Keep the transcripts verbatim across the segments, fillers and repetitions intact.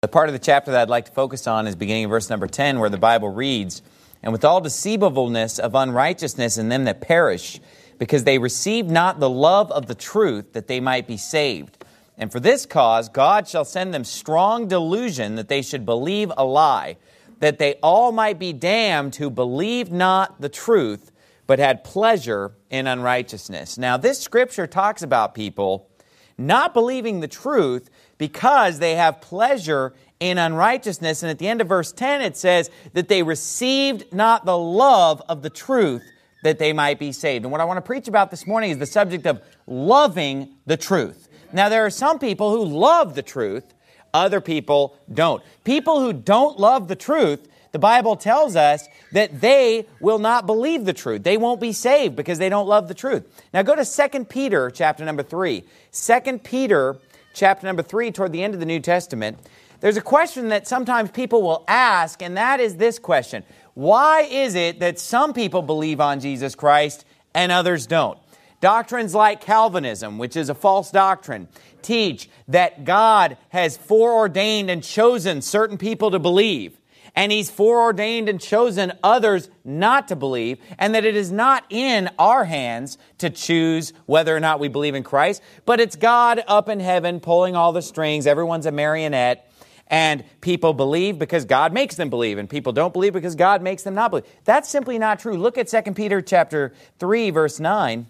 The part of the chapter that I'd like to focus on is beginning in verse number ten, where the Bible reads, "And with all deceivableness of unrighteousness in them that perish, because they received not the love of the truth, that they might be saved. And for this cause God shall send them strong delusion, that they should believe a lie, that they all might be damned who believed not the truth, but had pleasure in unrighteousness." Now, this scripture talks about people not believing the truth because they have pleasure in unrighteousness. And at the end of verse ten, it says that they received not the love of the truth, that they might be saved. And what I want to preach about this morning is the subject of loving the truth. Now, there are some people who love the truth, other people don't. People who don't love the truth, the Bible tells us that they will not believe the truth. They won't be saved because they don't love the truth. Now go to Second Peter chapter number three. Second Peter chapter number three, toward the end of the New Testament. There's a question that sometimes people will ask, and that is this question: why is it that some people believe on Jesus Christ and others don't? Doctrines like Calvinism, which is a false doctrine, teach that God has foreordained and chosen certain people to believe, and He's foreordained and chosen others not to believe, and that it is not in our hands to choose whether or not we believe in Christ, but it's God up in heaven pulling all the strings. Everyone's a marionette. And people believe because God makes them believe, and people don't believe because God makes them not believe. That's simply not true. Look at Second Peter chapter three, verse nine.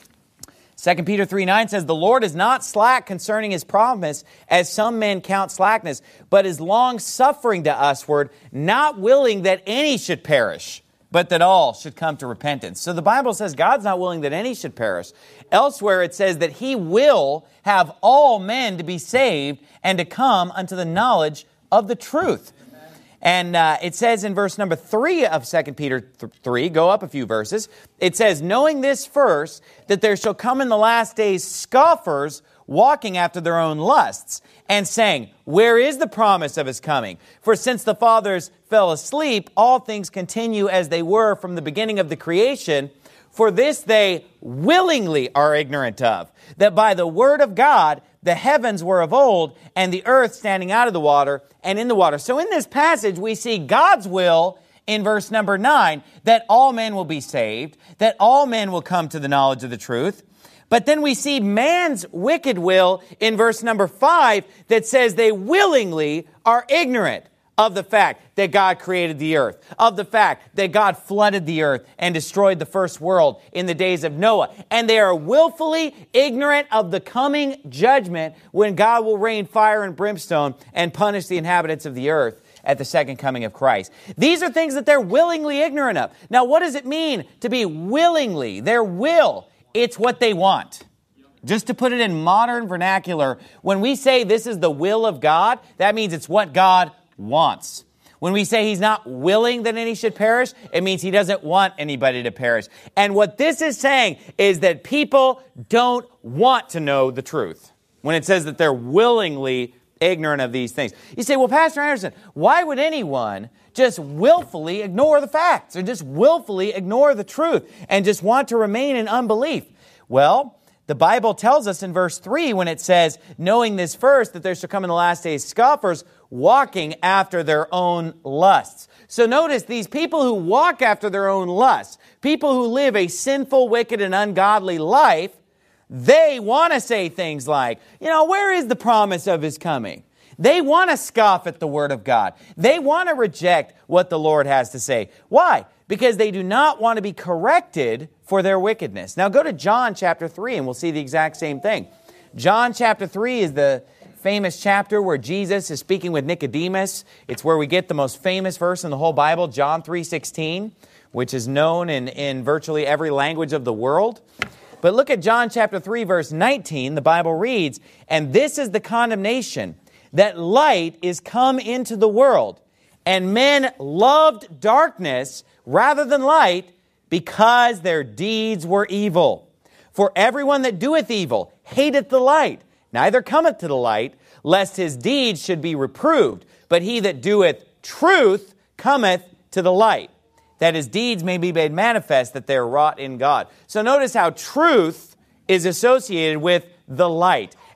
Second Peter three nine says, "The Lord is not slack concerning His promise, as some men count slackness, but is long-suffering to usward, not willing that any should perish, but that all should come to repentance." So the Bible says God's not willing that any should perish. Elsewhere it says that He will have all men to be saved and to come unto the knowledge of the truth. Amen. And uh, it says in verse number three of Second Peter three, go up a few verses, it says, "Knowing this first, that there shall come in the last days scoffers, walking after their own lusts, and saying, Where is the promise of His coming? For since the fathers fell asleep, all things continue as they were from the beginning of the creation. For this they willingly are ignorant of, that by the word of God the heavens were of old, and the earth standing out of the water and in the water." So in this passage we see God's will in verse number nine, that all men will be saved, that all men will come to the knowledge of the truth. But then we see man's wicked will in verse number five that says they willingly are ignorant of the fact that God created the earth, of the fact that God flooded the earth and destroyed the first world in the days of Noah. And they are willfully ignorant of the coming judgment when God will rain fire and brimstone and punish the inhabitants of the earth at the second coming of Christ. These are things that they're willingly ignorant of. Now, what does it mean to be willingly? Their will. It's what they want. Just to put it in modern vernacular, when we say this is the will of God, that means it's what God wants. When we say He's not willing that any should perish, it means He doesn't want anybody to perish. And what this is saying is that people don't want to know the truth when it says that they're willingly ignorant of these things. You say, well, Pastor Anderson, why would anyone just willfully ignore the facts or just willfully ignore the truth and just want to remain in unbelief? Well, the Bible tells us in verse three when it says, "Knowing this first, that there shall come in the last days scoffers, walking after their own lusts." So notice these people who walk after their own lusts, people who live a sinful, wicked, and ungodly life, they want to say things like, you know, where is the promise of His coming? They want to scoff at the Word of God. They want to reject what the Lord has to say. Why? Because they do not want to be corrected for their wickedness. Now go to John chapter three and we'll see the exact same thing. John chapter three is the famous chapter where Jesus is speaking with Nicodemus. It's where we get the most famous verse in the whole Bible, John three sixteen, which is known in, in virtually every language of the world. But look at John chapter three, verse nineteen. The Bible reads, "And this is the condemnation, that light is come into the world, and men loved darkness rather than light, because their deeds were evil. For everyone that doeth evil hateth the light, neither cometh to the light, lest his deeds should be reproved. But he that doeth truth cometh to the light, that his deeds may be made manifest, that they are wrought in God." So notice how truth is associated with the light.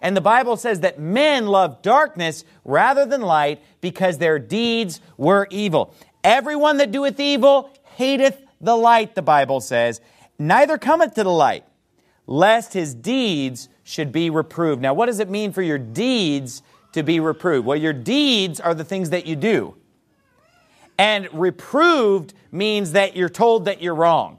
And the Bible says that men love darkness rather than light because their deeds were evil. Everyone that doeth evil hateth the light, the Bible says, neither cometh to the light, lest his deeds should be reproved. Now, what does it mean for your deeds to be reproved? Well, your deeds are the things that you do. And reproved means that you're told that you're wrong.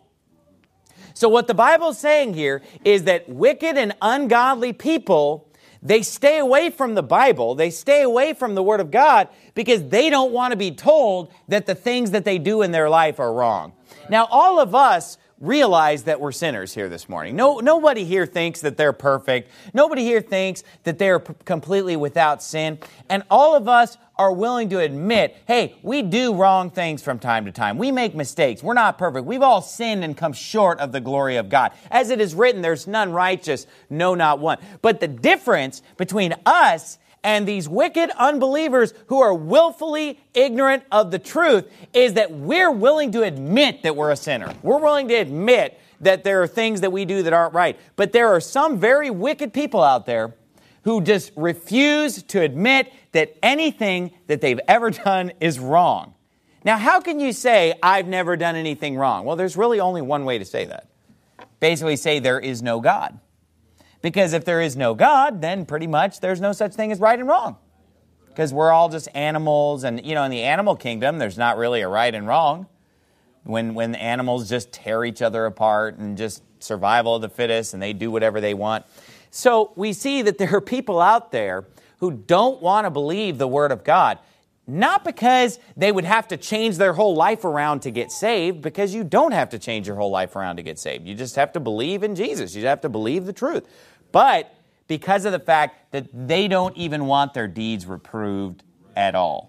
So what the Bible is saying here is that wicked and ungodly people, they stay away from the Bible, they stay away from the Word of God because they don't want to be told that the things that they do in their life are wrong. Now, all of us realize that we're sinners here this morning. No, nobody here thinks that they're perfect. Nobody here thinks that they're p- completely without sin. And all of us are willing to admit, hey, we do wrong things from time to time. We make mistakes. We're not perfect. We've all sinned and come short of the glory of God. As it is written, there's none righteous, no, not one. But the difference between us and these wicked unbelievers who are willfully ignorant of the truth is that we're willing to admit that we're a sinner. We're willing to admit that there are things that we do that aren't right. But there are some very wicked people out there who just refuse to admit that anything that they've ever done is wrong. Now, how can you say, I've never done anything wrong? Well, there's really only one way to say that. Basically say there is no God. Because if there is no God, then pretty much there's no such thing as right and wrong. Because we're all just animals, and you know, in the animal kingdom, there's not really a right and wrong. When when animals just tear each other apart and just survival of the fittest, and they do whatever they want. So we see that there are people out there who don't want to believe the Word of God. Not because they would have to change their whole life around to get saved, because you don't have to change your whole life around to get saved. You just have to believe in Jesus. You have to believe the truth. But because of the fact that they don't even want their deeds reproved at all.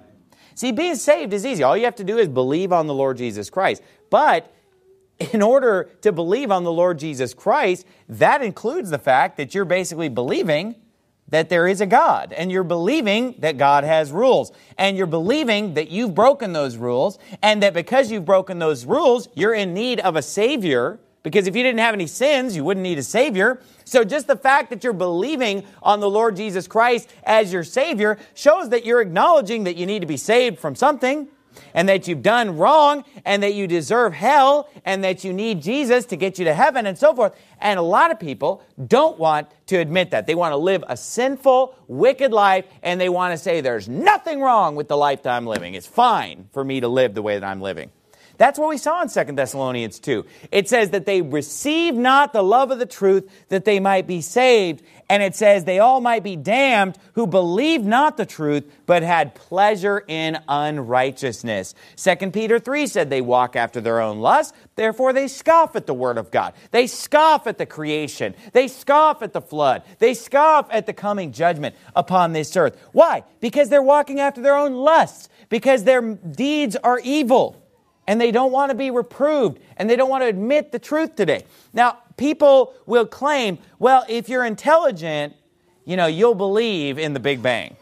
See, being saved is easy. All you have to do is believe on the Lord Jesus Christ. But in order to believe on the Lord Jesus Christ, that includes the fact that you're basically believing that there is a God, and you're believing that God has rules, and you're believing that you've broken those rules, and that because you've broken those rules, you're in need of a Savior, because if you didn't have any sins, you wouldn't need a Savior. So just the fact that you're believing on the Lord Jesus Christ as your Savior shows that you're acknowledging that you need to be saved from something, and that you've done wrong, and that you deserve hell, and that you need Jesus to get you to heaven, and so forth. And a lot of people don't want to admit that. They want to live a sinful, wicked life, and they want to say there's nothing wrong with the life that I'm living. It's fine for me to live the way that I'm living. That's what we saw in Second Thessalonians two. It says that they receive not the love of the truth that they might be saved. And it says they all might be damned who believed not the truth, but had pleasure in unrighteousness. Second Peter three said they walk after their own lust. Therefore they scoff at the word of God. They scoff at the creation. They scoff at the flood. They scoff at the coming judgment upon this earth. Why? Because they're walking after their own lusts. Because their deeds are evil. And they don't want to be reproved, and they don't want to admit the truth today. Now, people will claim, well, if you're intelligent, you know, you'll believe in the Big Bang.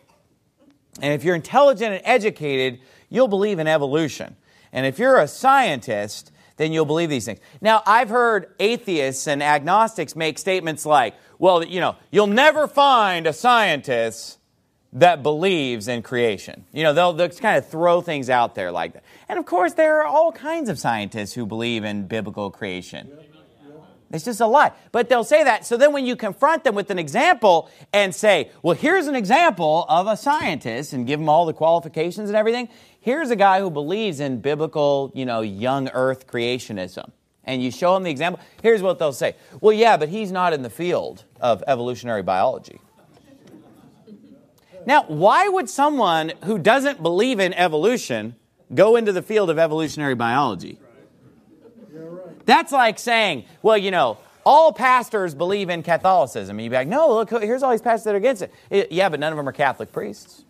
And if you're intelligent and educated, you'll believe in evolution. And if you're a scientist, then you'll believe these things. Now, I've heard atheists and agnostics make statements like, well, you know, you'll never find a scientist that believes in creation. You know, they'll, they'll kind of throw things out there like that. And of course, there are all kinds of scientists who believe in biblical creation. It's just a lie. But they'll say that. So then when you confront them with an example and say, well, here's an example of a scientist, and give them all the qualifications and everything. Here's a guy who believes in biblical, you know, young earth creationism. And you show them the example. Here's what they'll say. Well, yeah, but he's not in the field of evolutionary biology. Now, why would someone who doesn't believe in evolution go into the field of evolutionary biology? That's like saying, well, you know, all pastors believe in Catholicism. And you'd be like, no, look, here's all these pastors that are against it. Yeah, but none of them are Catholic priests.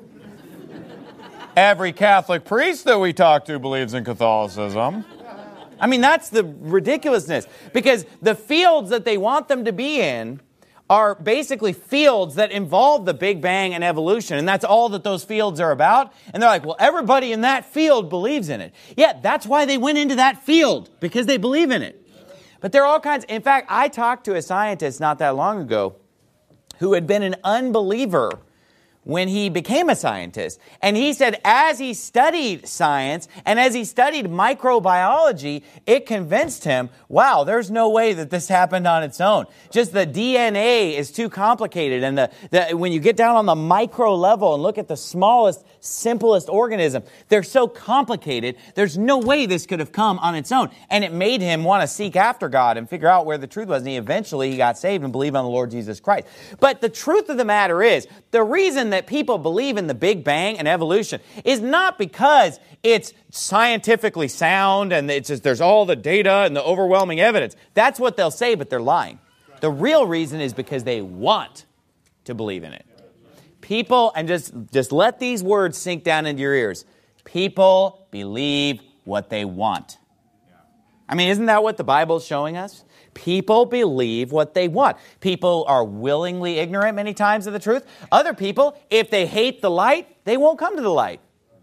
Every Catholic priest that we talk to believes in Catholicism. I mean, that's the ridiculousness. Because the fields that they want them to be in are basically fields that involve the Big Bang and evolution. And that's all that those fields are about. And they're like, well, everybody in that field believes in it. Yeah, that's why they went into that field, because they believe in it. But there are all kinds. In fact, I talked to a scientist not that long ago who had been an unbeliever when he became a scientist. And he said as he studied science and as he studied microbiology, it convinced him, wow, there's no way that this happened on its own. Just the D N A is too complicated. And the, the when you get down on the micro level and look at the smallest, simplest organism, they're so complicated, there's no way this could have come on its own. And it made him want to seek after God and figure out where the truth was. And he eventually he got saved and believed on the Lord Jesus Christ. But the truth of the matter is, the reason that people believe in the Big Bang and evolution is not because it's scientifically sound and it's just, there's all the data and the overwhelming evidence. That's what they'll say, but they're lying. The real reason is because they want to believe in it. People, and just, just let these words sink down into your ears. People believe what they want. I mean, isn't that what the Bible's showing us? People believe what they want. People are willingly ignorant many times of the truth. Other people, if they hate the light, they won't come to the light.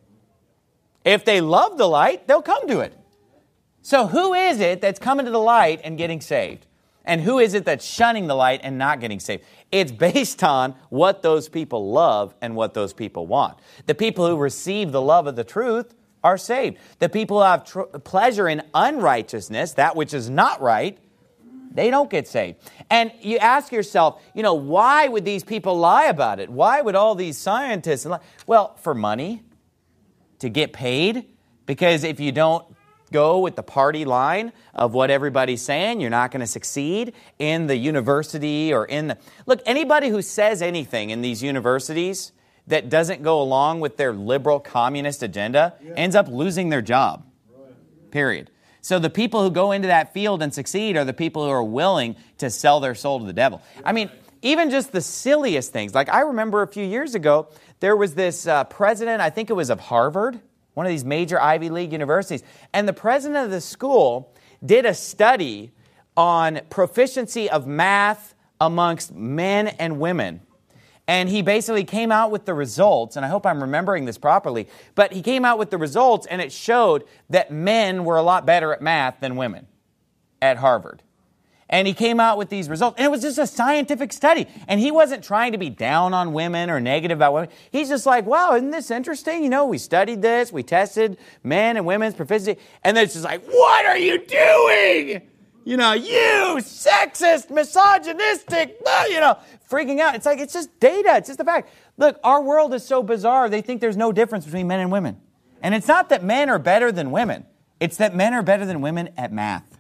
If they love the light, they'll come to it. So who is it that's coming to the light and getting saved? And who is it that's shunning the light and not getting saved? It's based on what those people love and what those people want. The people who receive the love of the truth are saved. The people who have tr- pleasure in unrighteousness, that which is not right, they don't get saved. And you ask yourself, you know, why would these people lie about it? Why would all these scientists lie? Well, for money, to get paid. Because if you don't go with the party line of what everybody's saying, you're not going to succeed in the university or in the... Look, anybody who says anything in these universities that doesn't go along with their liberal communist agenda ends up losing their job. Period. So the people who go into that field and succeed are the people who are willing to sell their soul to the devil. I mean, even just the silliest things. Like I remember a few years ago, there was this uh, president, I think it was of Harvard, one of these major Ivy League universities. And the president of the school did a study on proficiency of math amongst men and women. And he basically came out with the results, and I hope I'm remembering this properly, but he came out with the results, and it showed that men were a lot better at math than women at Harvard. And he came out with these results, and it was just a scientific study. And he wasn't trying to be down on women or negative about women. He's just like, wow, isn't this interesting? You know, we studied this, we tested men and women's proficiency, and then it's just like, what are you doing? You know, you sexist, misogynistic, you know, freaking out. It's like, it's just data. It's just a fact. Look, our world is so bizarre, they think there's no difference between men and women. And it's not that men are better than women. It's that men are better than women at math.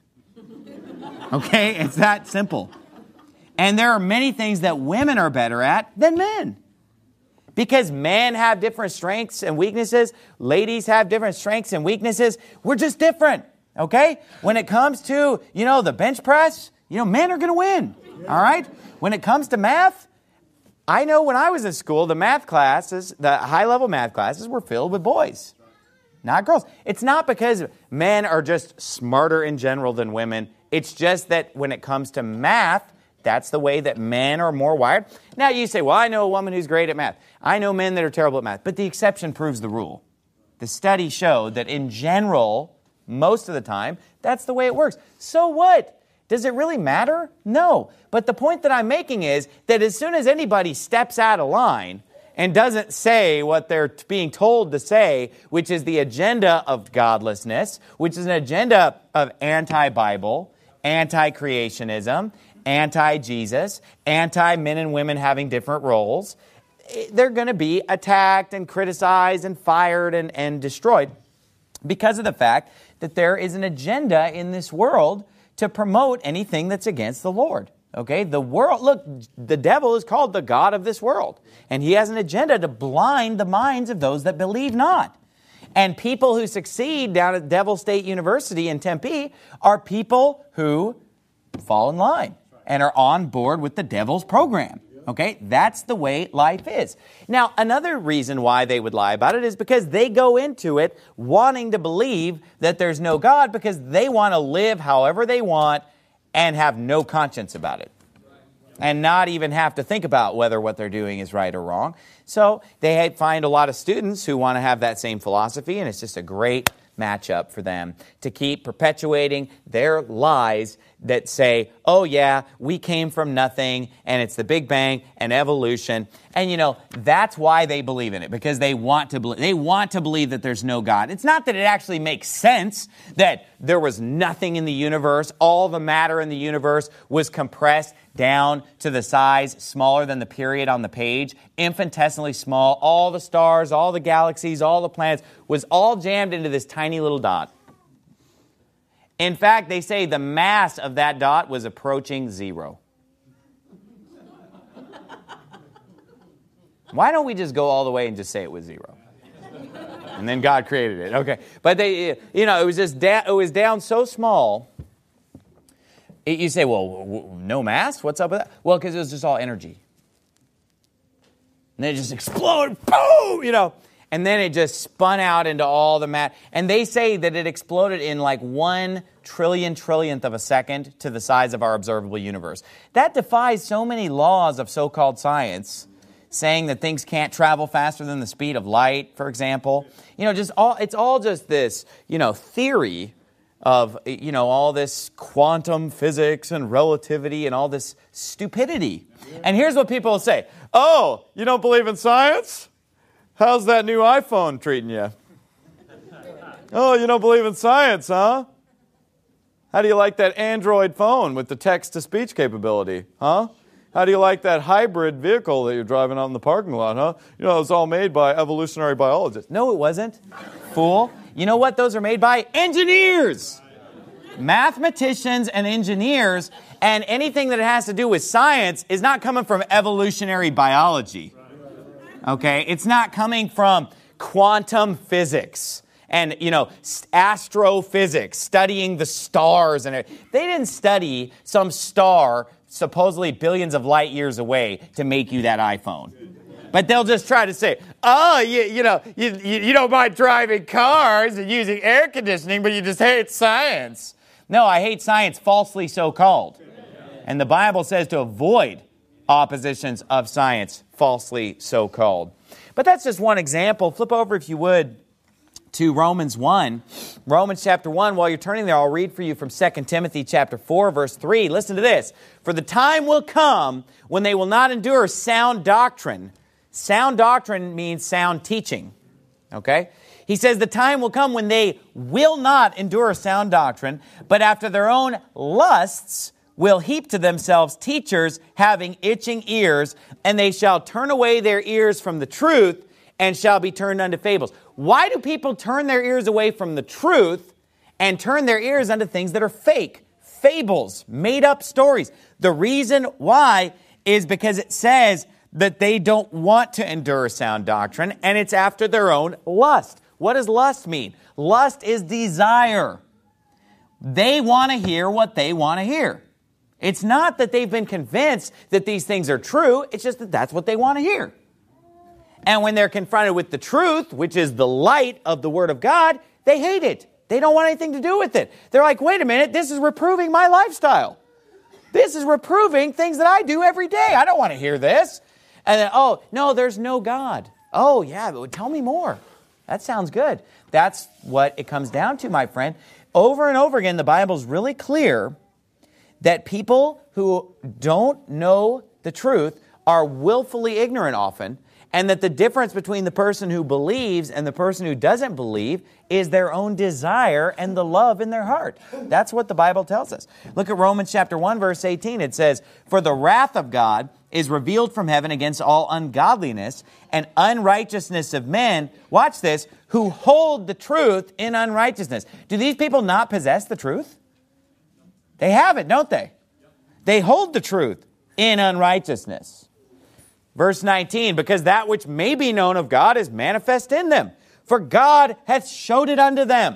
Okay? It's that simple. And there are many things that women are better at than men. Because men have different strengths and weaknesses. Ladies have different strengths and weaknesses. We're just different. Okay? When it comes to, you know, the bench press, you know, men are going to win. All right? When it comes to math, I know when I was in school, the math classes, the high-level math classes were filled with boys, not girls. It's not because men are just smarter in general than women. It's just that when it comes to math, that's the way that men are more wired. Now you say, well, I know a woman who's great at math. I know men that are terrible at math. But the exception proves the rule. The study showed that in general, most of the time, that's the way it works. So what? Does it really matter? No. But the point that I'm making is that as soon as anybody steps out of line and doesn't say what they're being told to say, which is the agenda of godlessness, which is an agenda of anti-Bible, anti-creationism, anti-Jesus, anti-men and women having different roles, they're going to be attacked and criticized and fired and, and destroyed because of the fact that there is an agenda in this world to promote anything that's against the Lord. Okay? The world, look, the devil is called the god of this world. And he has an agenda to blind the minds of those that believe not. And people who succeed down at Devil State University in Tempe are people who fall in line and are on board with the devil's program. Okay? That's the way life is. Now, another reason why they would lie about it is because they go into it wanting to believe that there's no God because they want to live however they want and have no conscience about it. And not even have to think about whether what they're doing is right or wrong. So they find a lot of students who want to have that same philosophy, and it's just a great matchup for them to keep perpetuating their lies that say, oh yeah, we came from nothing, and it's the Big Bang and evolution. And you know, that's why they believe in it, because they want to believe, they want to believe that there's no God. It's not that it actually makes sense that there was nothing in the universe, all the matter in the universe was compressed down to the size smaller than the period on the page, infinitesimally small, all the stars, all the galaxies, all the planets was all jammed into this tiny little dot. In fact, they say the mass of that dot was approaching zero. Why don't we just go all the way and just say it was zero? And then God created it. Okay. But they, you know, it was just da- it was down so small. It, you say, well, w- w- no mass? What's up with that? Well, because it was just all energy. And then it just exploded. Boom! You know. And then it just spun out into all the matter. And they say that it exploded in like one trillion trillionth of a second to the size of our observable universe. That defies so many laws of so-called science, saying that things can't travel faster than the speed of light, for example. You know, just all it's all just this, you know, theory of, you know, all this quantum physics and relativity and all this stupidity. And here's what people say. Oh, you don't believe in science? How's that new iPhone treating you? Oh, you don't believe in science, huh? How do you like that Android phone with the text-to-speech capability, huh? How do you like that hybrid vehicle that you're driving out in the parking lot, huh? You know, it was all made by evolutionary biologists. No, it wasn't, fool. You know what those are made by? Engineers! Mathematicians and engineers, and anything that has to do with science is not coming from evolutionary biology. Okay, it's not coming from quantum physics and, you know, astrophysics, studying the stars. And they didn't study some star supposedly billions of light years away to make you that iPhone. But they'll just try to say, oh, you, you know, you, you, you don't mind driving cars and using air conditioning, but you just hate science. No, I hate science falsely so-called. And the Bible says to avoid oppositions of science, falsely so-called. But that's just one example. Flip over, if you would, to Romans one. Romans chapter one, while you're turning there, I'll read for you from Second Timothy chapter four, verse three. Listen to this. For the time will come when they will not endure sound doctrine. Sound doctrine means sound teaching. Okay? He says the time will come when they will not endure sound doctrine, but after their own lusts will heap to themselves teachers having itching ears, and they shall turn away their ears from the truth and shall be turned unto fables. Why do people turn their ears away from the truth and turn their ears unto things that are fake? Fables, made up stories. The reason why is because it says that they don't want to endure sound doctrine, and it's after their own lust. What does lust mean? Lust is desire. They want to hear what they want to hear. It's not that they've been convinced that these things are true. It's just that that's what they want to hear. And when they're confronted with the truth, which is the light of the Word of God, they hate it. They don't want anything to do with it. They're like, wait a minute, this is reproving my lifestyle. This is reproving things that I do every day. I don't want to hear this. And then, oh, no, there's no God. Oh, yeah, but tell me more. That sounds good. That's what it comes down to, my friend. Over and over again, the Bible's really clear that people who don't know the truth are willfully ignorant often, and that the difference between the person who believes and the person who doesn't believe is their own desire and the love in their heart. That's what the Bible tells us. Look at Romans chapter one, verse eighteen. It says, for the wrath of God is revealed from heaven against all ungodliness and unrighteousness of men, watch this, who hold the truth in unrighteousness. Do these people not possess the truth? They have it, don't they? They hold the truth in unrighteousness. Verse nineteen, because that which may be known of God is manifest in them, for God hath showed it unto them.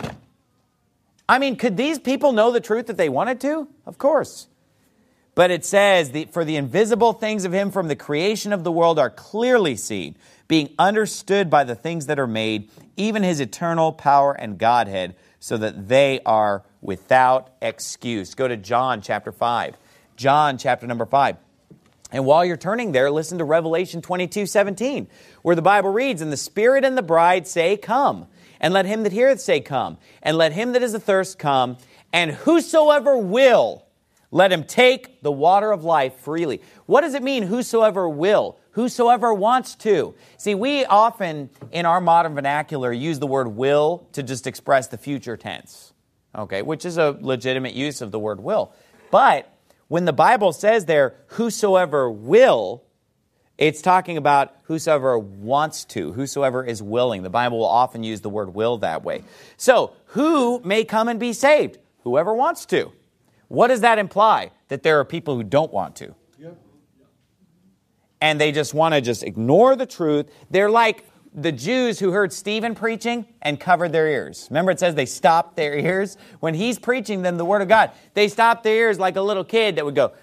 I mean, could these people know the truth if they wanted to? Of course. But it says, the, for the invisible things of him from the creation of the world are clearly seen, being understood by the things that are made, even his eternal power and Godhead, so that they are without excuse. Go to John chapter five. John chapter number five. And while you're turning there, listen to Revelation twenty-two seventeen, where the Bible reads, "And the Spirit and the bride say, Come. And let him that heareth say, Come. And let him that is athirst come. And whosoever will, let him take the water of life freely." What does it mean, whosoever will? Whosoever wants to. See, we often, in our modern vernacular, use the word will to just express the future tense, okay, which is a legitimate use of the word will. But when the Bible says there, whosoever will, it's talking about whosoever wants to, whosoever is willing. The Bible will often use the word will that way. So, who may come and be saved? Whoever wants to. What does that imply? That there are people who don't want to. Yep. And they just want to just ignore the truth. They're like the Jews who heard Stephen preaching and covered their ears. Remember, it says they stopped their ears? When he's preaching them the Word of God, they stopped their ears like a little kid that would go,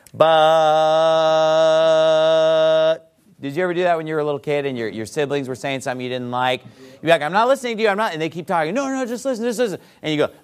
but... Did you ever do that when you were a little kid and your, your siblings were saying something you didn't like? You'd be like, I'm not listening to you, I'm not. And they keep talking. No, no, just listen, just listen. And you go,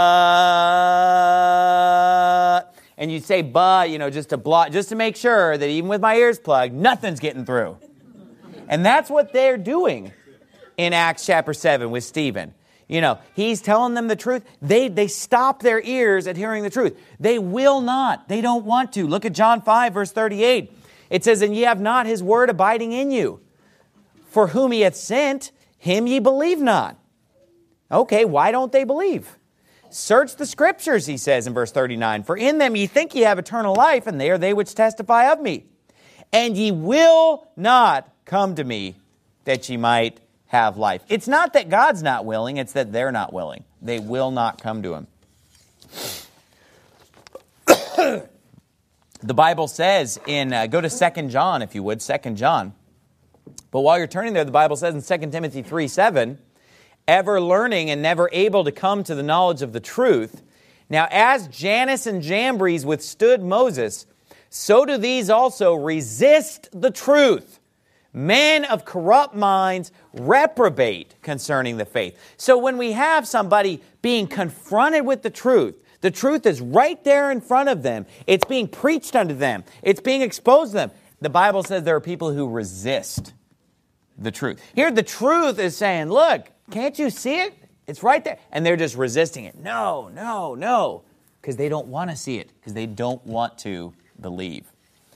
but... And you say, but, you know, just to block, just to make sure that even with my ears plugged, nothing's getting through. And that's what they're doing in Acts chapter seven with Stephen. You know, he's telling them the truth. They they stop their ears at hearing the truth. They will not. They don't want to. Look at John five, verse thirty-eight. It says, "And ye have not his word abiding in you. For whom he hath sent, him ye believe not." Okay, why don't they believe? "Search the scriptures," he says in verse thirty-nine, "for in them ye think ye have eternal life, and they are they which testify of me. And ye will not come to me, that ye might have life." It's not that God's not willing, it's that they're not willing. They will not come to him. The Bible says in, uh, go to Second John, if you would, Second John. But while you're turning there, the Bible says in Second Timothy three seven, "Ever learning and never able to come to the knowledge of the truth. Now as Jannes and Jambres withstood Moses, so do these also resist the truth. Men of corrupt minds reprobate concerning the faith." So when we have somebody being confronted with the truth, the truth is right there in front of them. It's being preached unto them. It's being exposed to them. The Bible says there are people who resist the truth. Here the truth is saying, look, can't you see it? It's right there. And they're just resisting it. No, no, no. Because they don't want to see it. Because they don't want to believe.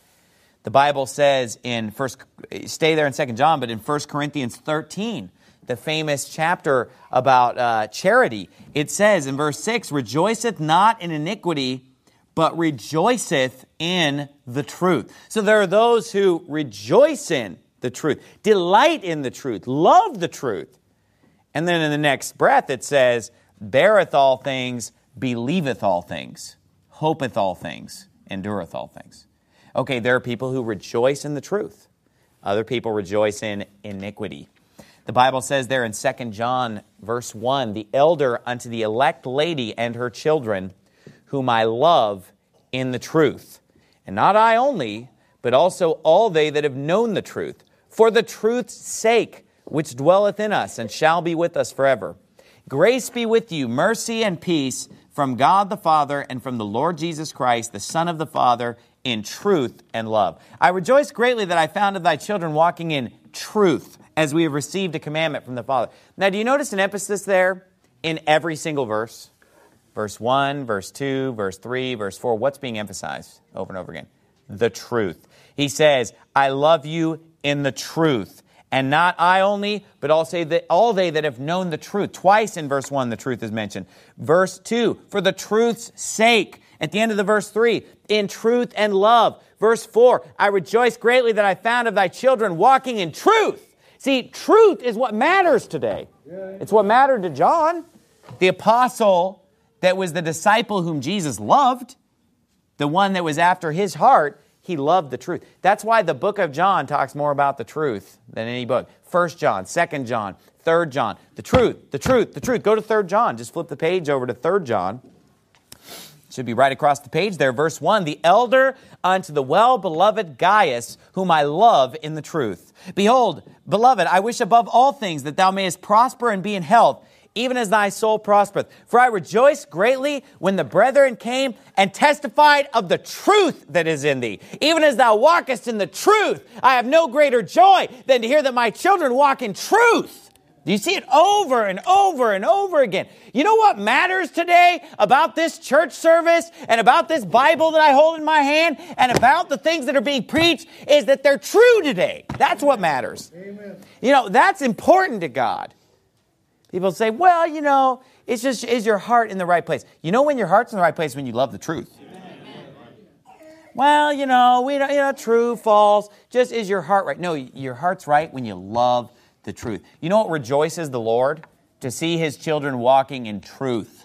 The Bible says in first, stay there in Second John, but in First Corinthians thirteen, the famous chapter about uh, charity, it says in verse six, "Rejoiceth not in iniquity, but rejoiceth in the truth." So there are those who rejoice in the truth, delight in the truth, love the truth. And then in the next breath it says, "Beareth all things, believeth all things, hopeth all things, endureth all things." Okay, there are people who rejoice in the truth. Other people rejoice in iniquity. The Bible says there in Second John, verse one, "The elder unto the elect lady and her children, whom I love in the truth. And not I only, but also all they that have known the truth, for the truth's sake, which dwelleth in us, and shall be with us forever. Grace be with you, mercy and peace, from God the Father, and from the Lord Jesus Christ, the Son of the Father, in truth and love. I rejoice greatly that I found of thy children walking in truth, as we have received a commandment from the Father." Now, do you notice an emphasis there in every single verse? Verse one, verse two, verse three, verse four. What's being emphasized over and over again? The truth. He says, "I love you in the truth. And not I only, but also that all they that have known the truth." Twice in verse one, the truth is mentioned. Verse two, "For the truth's sake." At the end of the verse three, "In truth and love." Verse four, "I rejoice greatly that I found of thy children walking in truth." See, truth is what matters today. It's what mattered to John, the apostle that was the disciple whom Jesus loved, the one that was after his heart. He loved the truth. That's why the book of John talks more about the truth than any book. First John, Second John, Third John. The truth, the truth, the truth. Go to Third John. Just flip the page over to Third John. Should be right across the page there. Verse one, "The elder unto the well-beloved Gaius, whom I love in the truth. Behold, beloved, I wish above all things that thou mayest prosper and be in health, even as thy soul prospereth. For I rejoiced greatly when the brethren came and testified of the truth that is in thee. Even as thou walkest in the truth, I have no greater joy than to hear that my children walk in truth. Do you see it over and over and over again? You know what matters today about this church service and about this Bible that I hold in my hand and about the things that are being preached is that they're true today. That's what matters. Amen. You know, that's important to God. People say, well, you know, it's just, is your heart in the right place? You know when your heart's in the right place? When you love the truth. Amen. Well, you know, we don't, you know, true, false, just is your heart right? No, your heart's right when you love the truth. You know what rejoices the Lord? To see his children walking in truth.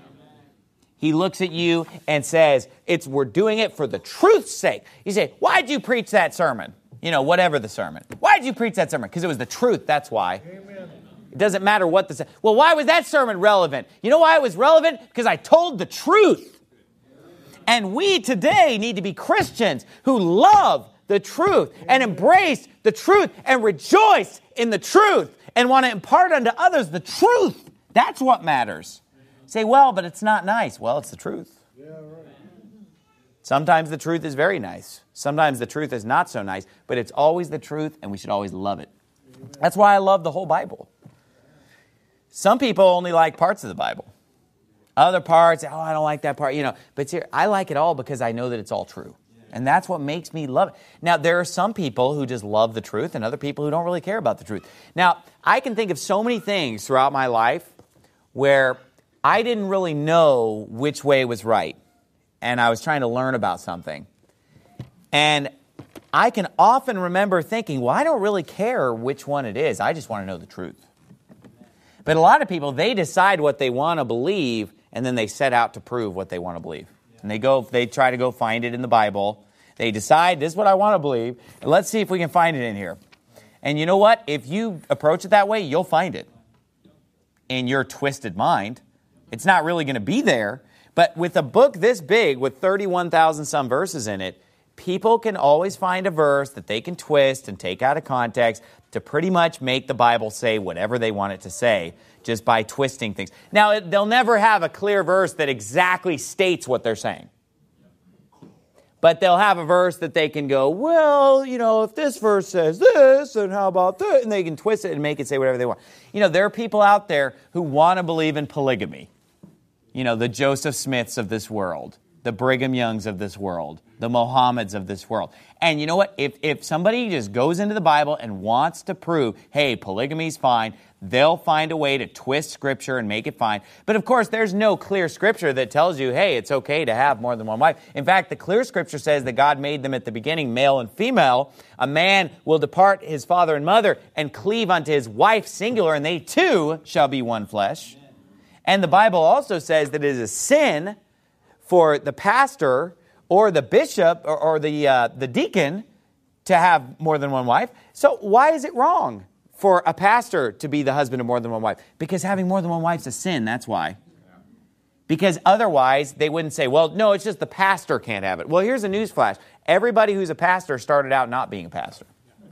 He looks at you and says, "It's we're doing it for the truth's sake." You say, "Why'd you preach that sermon?" You know, whatever the sermon. Why'd you preach that sermon? Because it was the truth, that's why. Amen. It doesn't matter what the... Well, why was that sermon relevant? You know why it was relevant? Because I told the truth. And we today need to be Christians who love the truth and embrace the truth and rejoice in the truth and want to impart unto others the truth. That's what matters. Say, well, but it's not nice. Well, it's the truth. Yeah, right. Sometimes the truth is very nice. Sometimes the truth is not so nice, but it's always the truth and we should always love it. That's why I love the whole Bible. Some people only like parts of the Bible. Other parts, oh, I don't like that part, you know. But here, I like it all because I know that it's all true. And that's what makes me love it. Now, there are some people who just love the truth and other people who don't really care about the truth. Now, I can think of so many things throughout my life where I didn't really know which way was right. And I was trying to learn about something. And I can often remember thinking, well, I don't really care which one it is. I just want to know the truth. But a lot of people, they decide what they want to believe, and then they set out to prove what they want to believe. And they go, they try to go find it in the Bible. They decide, this is what I want to believe, and let's see if we can find it in here. And you know what? If you approach it that way, you'll find it in your twisted mind. It's not really going to be there. But with a book this big, with thirty-one thousand some verses in it, people can always find a verse that they can twist and take out of context to pretty much make the Bible say whatever they want it to say, just by twisting things. Now, it, they'll never have a clear verse that exactly states what they're saying. But they'll have a verse that they can go, well, you know, if this verse says this, and how about that? And they can twist it and make it say whatever they want. You know, there are people out there who want to believe in polygamy. You know, the Joseph Smiths of this world, the Brigham Youngs of this world, the Mohammeds of this world. And you know what? If if somebody just goes into the Bible and wants to prove, hey, polygamy's fine, they'll find a way to twist Scripture and make it fine. But of course, there's no clear Scripture that tells you, hey, it's okay to have more than one wife. In fact, the clear Scripture says that God made them at the beginning, male and female. A man will depart his father and mother and cleave unto his wife, singular, and they too shall be one flesh. And the Bible also says that it is a sin for the pastor or the bishop or, or the uh, the deacon to have more than one wife. So why is it wrong for a pastor to be the husband of more than one wife? Because having more than one wife is a sin, that's why. Because otherwise, they wouldn't say, well, no, it's just the pastor can't have it. Well, here's a newsflash. Everybody who's a pastor started out not being a pastor.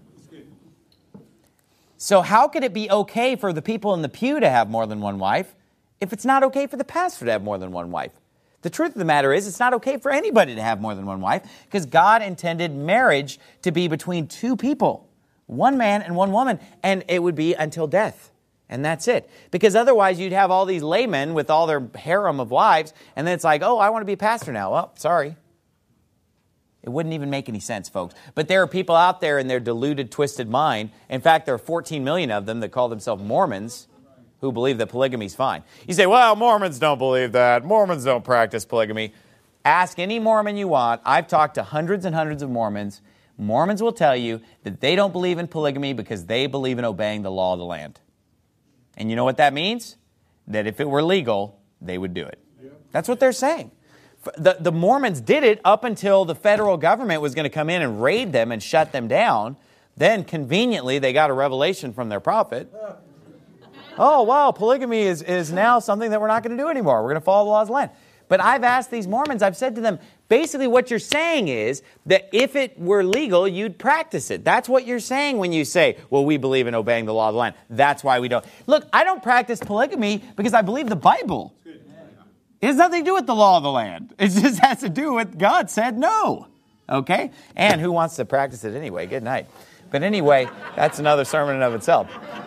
So how could it be okay for the people in the pew to have more than one wife if it's not okay for the pastor to have more than one wife? The truth of the matter is, it's not okay for anybody to have more than one wife because God intended marriage to be between two people, one man and one woman, and it would be until death. And that's it. Because otherwise you'd have all these laymen with all their harem of wives, and then it's like, oh, I want to be a pastor now. Well, sorry. It wouldn't even make any sense, folks. But there are people out there in their deluded, twisted mind. In fact, there are fourteen million of them that call themselves Mormons, who believe that polygamy is fine. You say, well, Mormons don't believe that. Mormons don't practice polygamy. Ask any Mormon you want. I've talked to hundreds and hundreds of Mormons. Mormons will tell you that they don't believe in polygamy because they believe in obeying the law of the land. And you know what that means? That if it were legal, they would do it. That's what they're saying. The, the Mormons did it up until the federal government was going to come in and raid them and shut them down. Then, conveniently, they got a revelation from their prophet. Oh, wow, polygamy is, is now something that we're not going to do anymore. We're going to follow the laws of the land. But I've asked these Mormons, I've said to them, basically what you're saying is that if it were legal, you'd practice it. That's what you're saying when you say, well, we believe in obeying the law of the land. That's why we don't. Look, I don't practice polygamy because I believe the Bible. It has nothing to do with the law of the land. It just has to do with God said no. Okay? And who wants to practice it anyway? Good night. But anyway, that's another sermon in of itself.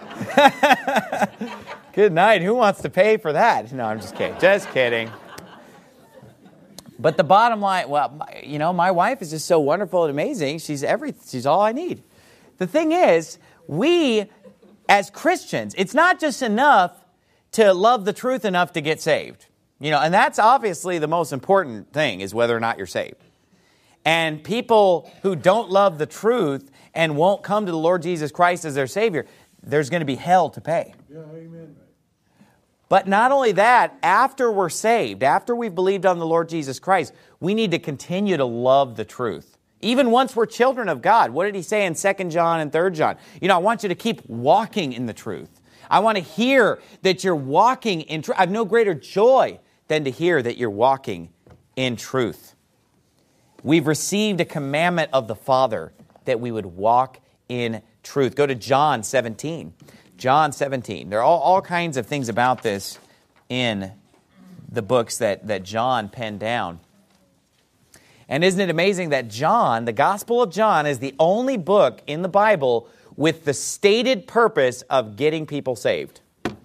Good night. Who wants to pay for that? No, I'm just kidding. Just kidding. But the bottom line, well, you know, my wife is just so wonderful and amazing. She's every, she's all I need. The thing is, we, as Christians, it's not just enough to love the truth enough to get saved. You know, and that's obviously the most important thing, is whether or not you're saved. And people who don't love the truth and won't come to the Lord Jesus Christ as their Savior, there's going to be hell to pay. Yeah, amen. But not only that, after we're saved, after we've believed on the Lord Jesus Christ, we need to continue to love the truth. Even once we're children of God. What did he say in Second John and Third John? You know, I want you to keep walking in the truth. I want to hear that you're walking in truth. I have no greater joy than to hear that you're walking in truth. We've received a commandment of the Father that we would walk in truth. Go to John seventeen. John seventeen. There are all, all kinds of things about this in the books that, that John penned down. And isn't it amazing that John, the Gospel of John, is the only book in the Bible with the stated purpose of getting people saved?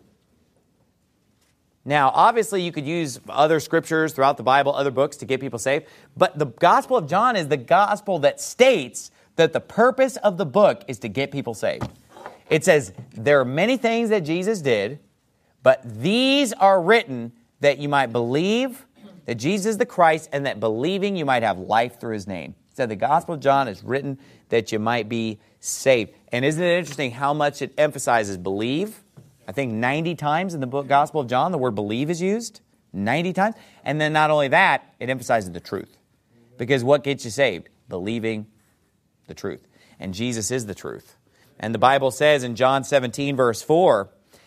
Now, obviously, you could use other scriptures throughout the Bible, other books to get people saved, but the Gospel of John is the gospel that states that the purpose of the book is to get people saved. It says, there are many things that Jesus did, but these are written that you might believe that Jesus is the Christ, and that believing you might have life through his name. It said the Gospel of John is written that you might be saved. And isn't it interesting how much it emphasizes believe? I think ninety times in the book Gospel of John, the word believe is used. ninety times. And then not only that, it emphasizes the truth. Because what gets you saved? Believing the truth. And Jesus is the truth. And the Bible says in John seventeen, verse four,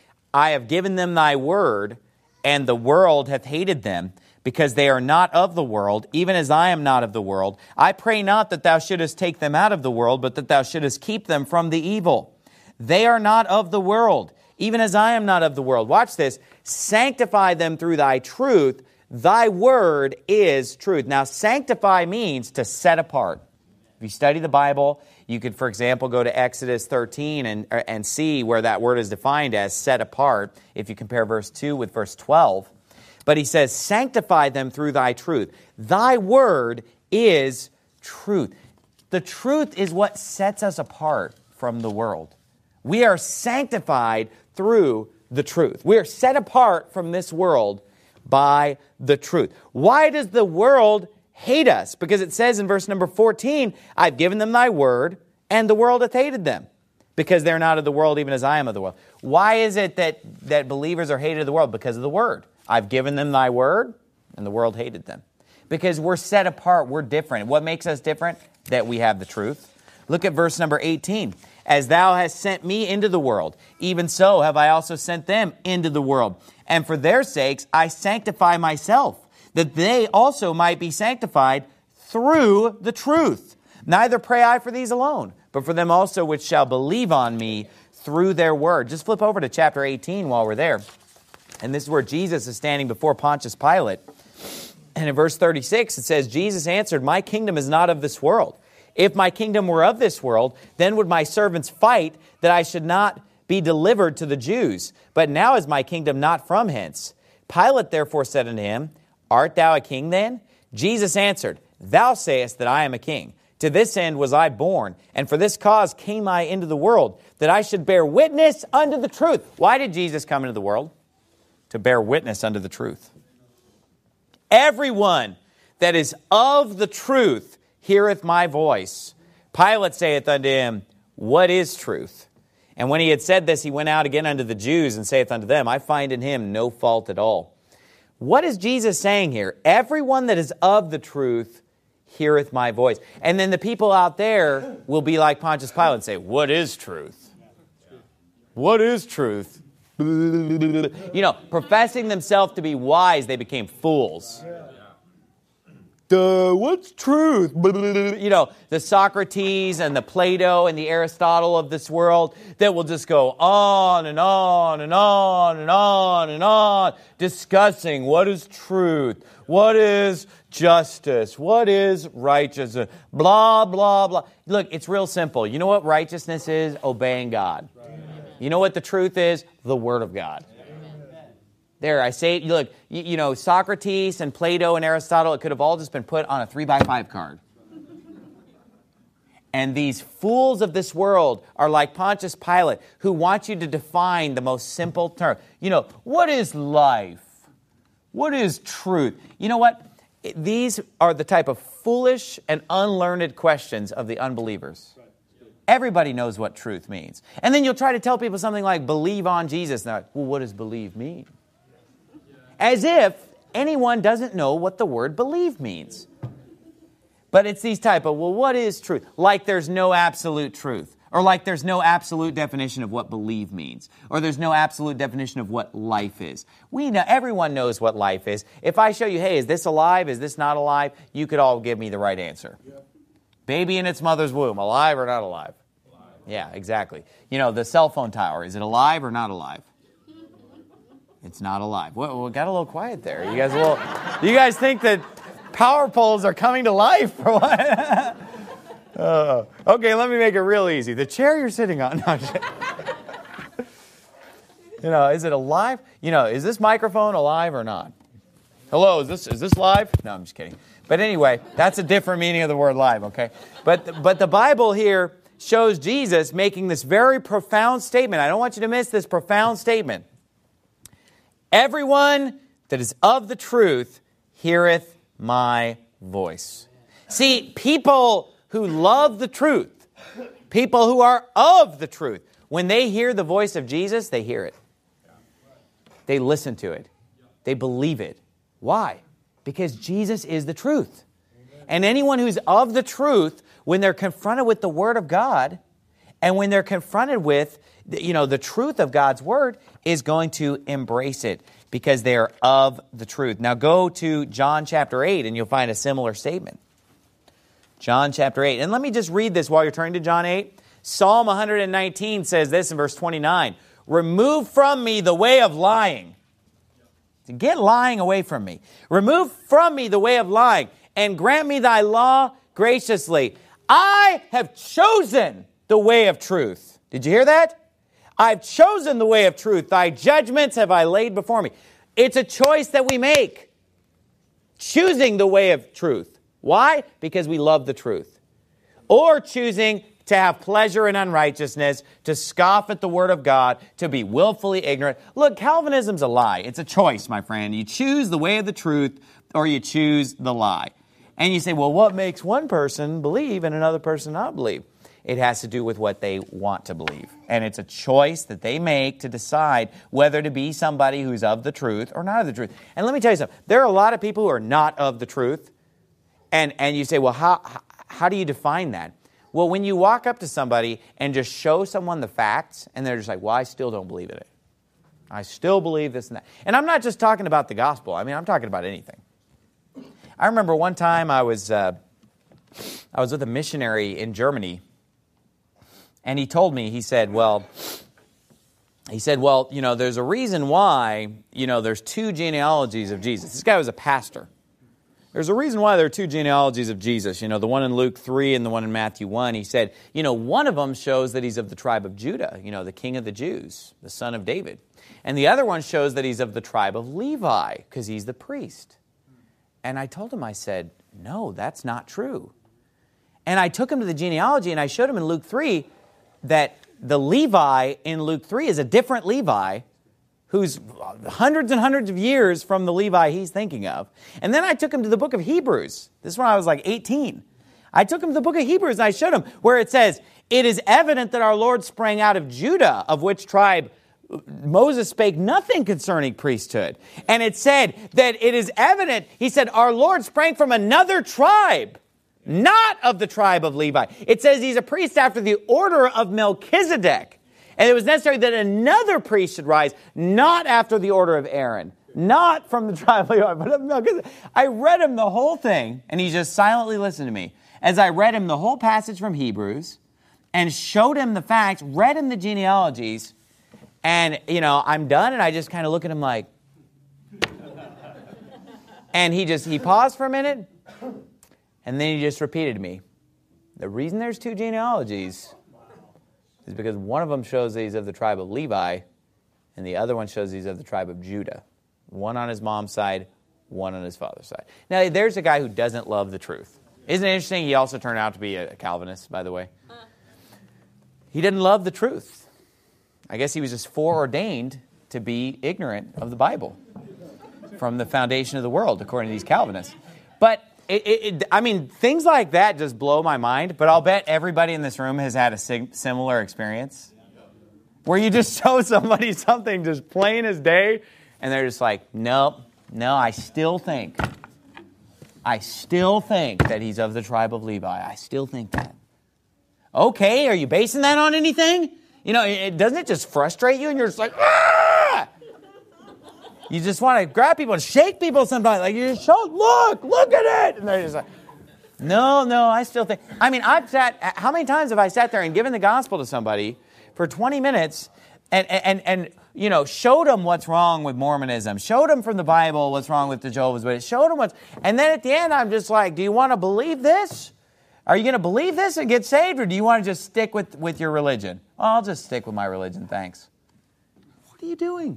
I have given them thy word, and the world hath hated them, because they are not of the world, even as I am not of the world. I pray not that thou shouldest take them out of the world, but that thou shouldest keep them from the evil. They are not of the world, even as I am not of the world. Watch this. Sanctify them through thy truth. Thy word is truth. Now, sanctify means to set apart. If you study the Bible, you could, for example, go to Exodus thirteen and, and see where that word is defined as set apart, if you compare verse two with verse twelve. But he says, sanctify them through thy truth. Thy word is truth. The truth is what sets us apart from the world. We are sanctified through the truth. We are set apart from this world by the truth. Why does the world hate us? Because it says in verse number fourteen, I've given them thy word, and the world hath hated them, because they're not of the world, even as I am of the world. Why is it that, that believers are hated of the world? Because of the word. I've given them thy word, and the world hated them. Because we're set apart, we're different. What makes us different? That we have the truth. Look at verse number eighteen. As thou hast sent me into the world, even so have I also sent them into the world. And for their sakes I sanctify myself, that they also might be sanctified through the truth. Neither pray I for these alone, but for them also which shall believe on me through their word. Just flip over to chapter eighteen while we're there. And this is where Jesus is standing before Pontius Pilate. And in verse thirty-six, it says, Jesus answered, my kingdom is not of this world. If my kingdom were of this world, then would my servants fight that I should not be delivered to the Jews. But now is my kingdom not from hence. Pilate therefore said unto him, art thou a king then? Jesus answered, thou sayest that I am a king. To this end was I born, and for this cause came I into the world, that I should bear witness unto the truth. Why did Jesus come into the world? To bear witness unto the truth. Everyone that is of the truth heareth my voice. Pilate saith unto him, what is truth? And when he had said this, he went out again unto the Jews, and saith unto them, I find in him no fault at all. What is Jesus saying here? Everyone that is of the truth heareth my voice. And then the people out there will be like Pontius Pilate and say, what is truth? What is truth? You know, professing themselves to be wise, they became fools. the what's truth? You know, the Socrates and the Plato and the Aristotle of this world that will just go on and on and on and on and on discussing what is truth, what is justice, what is righteousness, blah, blah, blah. Look, it's real simple. You know what righteousness is? Obeying God. You know what the truth is? The Word of God. There, I say, look, you, you know, Socrates and Plato and Aristotle, it could have all just been put on a three by five card. And these fools of this world are like Pontius Pilate, who want you to define the most simple term. You know, what is life? What is truth? You know what? These are the type of foolish and unlearned questions of the unbelievers. Everybody knows what truth means. And then you'll try to tell people something like, believe on Jesus. Now, well, what does believe mean? As if anyone doesn't know what the word believe means. But it's these type of, well, what is truth? Like there's no absolute truth. Or like there's no absolute definition of what believe means. Or there's no absolute definition of what life is. We know, everyone knows what life is. If I show you, hey, is this alive? Is this not alive? You could all give me the right answer. Yep. Baby in its mother's womb, alive or not alive? Alive. Yeah, exactly. You know, the cell phone tower, is it alive or not alive? It's not alive. Well, we got a little quiet there. You guys, a little, you guys think that power poles are coming to life or what? uh, okay, let me make it real easy. The chair you're sitting on. No, you know, is it alive? You know, is this microphone alive or not? Hello, is this is this live? No, I'm just kidding. But anyway, that's a different meaning of the word live. Okay, but but the Bible here shows Jesus making this very profound statement. I don't want you to miss this profound statement. Everyone that is of the truth heareth my voice. See, people who love the truth, people who are of the truth, when they hear the voice of Jesus, they hear it. They listen to it. They believe it. Why? Because Jesus is the truth. And anyone who's of the truth, when they're confronted with the Word of God, and when they're confronted with, you know, the truth of God's Word, is going to embrace it because they are of the truth. Now go to John chapter eight and you'll find a similar statement. John chapter eight. And let me just read this while you're turning to John eight. Psalm one nineteen says this in verse twenty-nine. Remove from me the way of lying. Get lying away from me. Remove from me the way of lying and grant me thy law graciously. I have chosen the way of truth. Did you hear that? I've chosen the way of truth. Thy judgments have I laid before me. It's a choice that we make. Choosing the way of truth. Why? Because we love the truth. Or choosing to have pleasure in unrighteousness, to scoff at the Word of God, to be willfully ignorant. Look, Calvinism's a lie. It's a choice, my friend. You choose the way of the truth or you choose the lie. And you say, well, what makes one person believe and another person not believe? It has to do with what they want to believe. And it's a choice that they make to decide whether to be somebody who's of the truth or not of the truth. And let me tell you something. There are a lot of people who are not of the truth. And, and you say, well, how, how do you define that? Well, when you walk up to somebody and just show someone the facts, and they're just like, well, I still don't believe in it. I still believe this and that. And I'm not just talking about the gospel. I mean, I'm talking about anything. I remember one time I was uh, I was with a missionary in Germany, and he told me, he said, well, he said, well, you know, there's a reason why, you know, there's two genealogies of Jesus. This guy was a pastor. There's a reason why there are two genealogies of Jesus, you know, the one in Luke three and the one in Matthew one. He said, you know, one of them shows that he's of the tribe of Judah, you know, the king of the Jews, the son of David. And the other one shows that he's of the tribe of Levi, because he's the priest. And I told him, I said, no, that's not true. And I took him to the genealogy and I showed him in Luke three that the Levi in Luke three is a different Levi who's hundreds and hundreds of years from the Levi he's thinking of. And then I took him to the book of Hebrews. This is when I was like eighteen. I took him to the book of Hebrews and I showed him where it says, it is evident that our Lord sprang out of Judah, of which tribe Moses spake nothing concerning priesthood. And it said that it is evident, he said, our Lord sprang from another tribe, not of the tribe of Levi. It says he's a priest after the order of Melchizedek. And it was necessary that another priest should rise, not after the order of Aaron, not from the tribe of Levi. But no, 'cause I read him the whole thing, and he just silently listened to me. As I read him the whole passage from Hebrews, and showed him the facts, read him the genealogies, and, you know, I'm done, and I just kind of look at him like, and he just, he paused for a minute, and then he just repeated to me, the reason there's two genealogies is because one of them shows that he's of the tribe of Levi, and the other one shows he's of the tribe of Judah. One on his mom's side, one on his father's side. Now, there's a guy who doesn't love the truth. Isn't it interesting? He also turned out to be a Calvinist, by the way. He didn't love the truth. I guess he was just foreordained to be ignorant of the Bible from the foundation of the world, according to these Calvinists. But, it, it, it, I mean, things like that just blow my mind, but I'll bet everybody in this room has had a sig- similar experience where you just show somebody something just plain as day, and they're just like, nope, no, I still think, I still think that he's of the tribe of Levi. I still think that. Okay, are you basing that on anything? You know, it, doesn't it just frustrate you? And you're just like, ah! You just want to grab people and shake people sometimes. Like, you just show, look, look at it. And they're just like, no, no, I still think. I mean, I've sat, how many times have I sat there and given the gospel to somebody for twenty minutes and, and, and you know, showed them what's wrong with Mormonism, showed them from the Bible what's wrong with the Jehovah's Witnesses, showed them what's, and then at the end I'm just like, do you want to believe this? Are you going to believe this and get saved, or do you want to just stick with, with your religion? Oh, I'll just stick with my religion, thanks. What are you doing?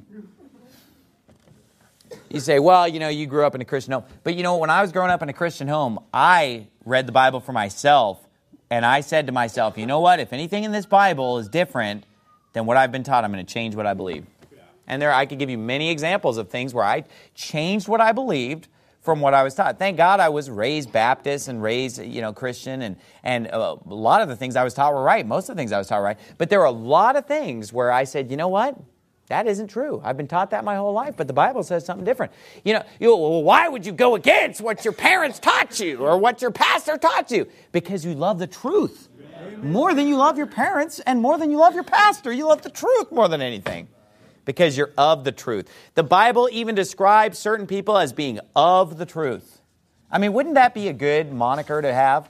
You say, well, you know, you grew up in a Christian home. But you know, when I was growing up in a Christian home, I read the Bible for myself, and I said to myself, you know what? If anything in this Bible is different than what I've been taught, I'm going to change what I believe. And there, I could give you many examples of things where I changed what I believed from what I was taught. Thank God I was raised Baptist and raised, you know, Christian, and and a lot of the things I was taught were right. Most of the things I was taught were right. But there were a lot of things where I said, you know what? That isn't true. I've been taught that my whole life, but the Bible says something different. You know, you, well, why would you go against what your parents taught you or what your pastor taught you? Because you love the truth. More than you love your parents and more than you love your pastor. You love the truth more than anything. Because you're of the truth. The Bible even describes certain people as being of the truth. I mean, wouldn't that be a good moniker to have?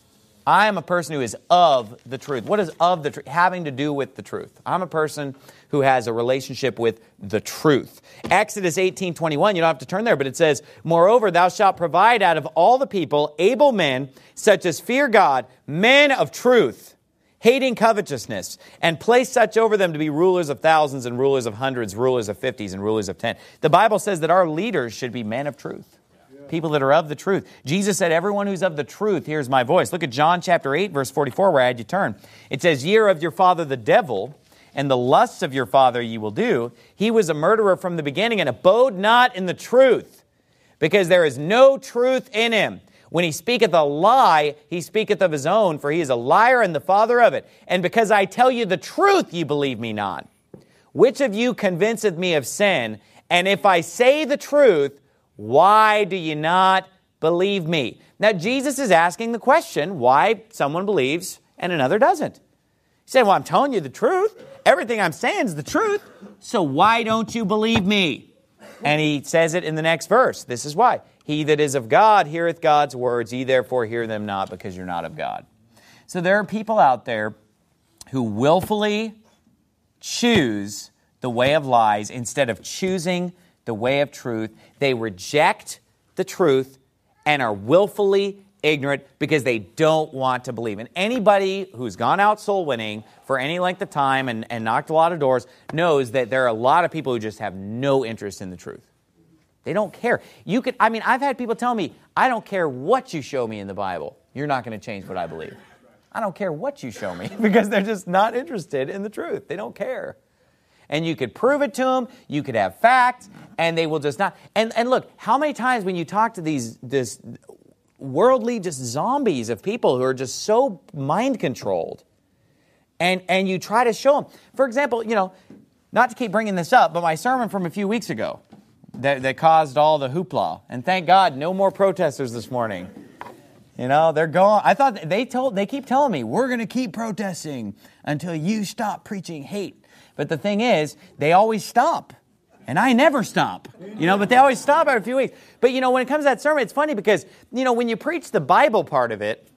I am a person who is of the truth. What is of the truth? Having to do with the truth. I'm a person who has a relationship with the truth. Exodus eighteen twenty-one, you don't have to turn there, but it says, moreover, thou shalt provide out of all the people able men, such as fear God, men of truth, hating covetousness, and place such over them to be rulers of thousands and rulers of hundreds, rulers of fifties and rulers of ten. The Bible says that our leaders should be men of truth. People that are of the truth. Jesus said, everyone who's of the truth hears my voice. Look at John chapter eight, verse forty-four, where I had you turn. It says, ye are of your father the devil, and the lusts of your father ye will do. He was a murderer from the beginning and abode not in the truth, because there is no truth in him. When he speaketh a lie, he speaketh of his own, for he is a liar and the father of it. And because I tell you the truth, ye believe me not. Which of you convinceth me of sin? And if I say the truth, why do you not believe me? Now, Jesus is asking the question why someone believes and another doesn't. He said, well, I'm telling you the truth. Everything I'm saying is the truth. So why don't you believe me? And he says it in the next verse. This is why. He that is of God heareth God's words. Ye therefore hear them not, because you're not of God. So there are people out there who willfully choose the way of lies instead of choosing the way of truth. They reject the truth and are willfully ignorant because they don't want to believe. And anybody who's gone out soul winning for any length of time and, and knocked a lot of doors knows that there are a lot of people who just have no interest in the truth. They don't care. You could, I mean, I've had people tell me, I don't care what you show me in the Bible. You're not going to change what I believe. I don't care what you show me because they're just not interested in the truth. They don't care. And you could prove it to them, you could have facts, and they will just not. And and look, how many times when you talk to these this worldly just zombies of people who are just so mind-controlled, and, and you try to show them. For example, you know, not to keep bringing this up, but my sermon from a few weeks ago that, that caused all the hoopla. And thank God, no more protesters this morning. You know, they're going. I thought they told. They keep telling me, we're going to keep protesting until you stop preaching hate. But the thing is, they always stop. And I never stop, you know, but they always stop every few weeks. But, you know, when it comes to that sermon, it's funny because, you know, when you preach the Bible part of it,